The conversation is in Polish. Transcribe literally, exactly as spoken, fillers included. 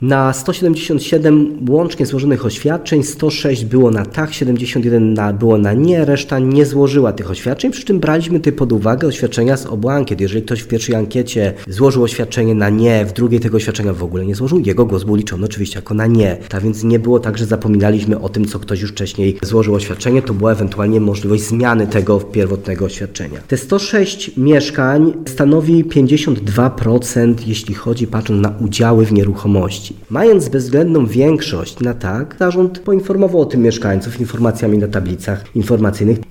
Na sto siedemdziesiąt siedem łącznie złożonych oświadczeń, sto sześć było na tak, siedemdziesiąt jeden na, było na nie, reszta nie złożyła tych oświadczeń, przy czym braliśmy tutaj pod uwagę oświadczenia z obu ankiet. Jeżeli ktoś w pierwszej ankiecie złożył oświadczenie na nie, w drugiej tego oświadczenia w ogóle nie złożył, jego głos był liczony oczywiście jako na nie. Tak więc nie było tak, że zapominaliśmy o tym, co ktoś już wcześniej złożył oświadczenie, to była ewentualnie możliwość zmiany tego pierwotnego oświadczenia. Te sto sześć mieszkań stanowi pięćdziesiąt dwa procent, jeśli chodzi, patrząc na udziały w nieruchomości. Mając bezwzględną większość na tak, zarząd poinformował o tym mieszkańców informacjami na tablicach informacyjnych.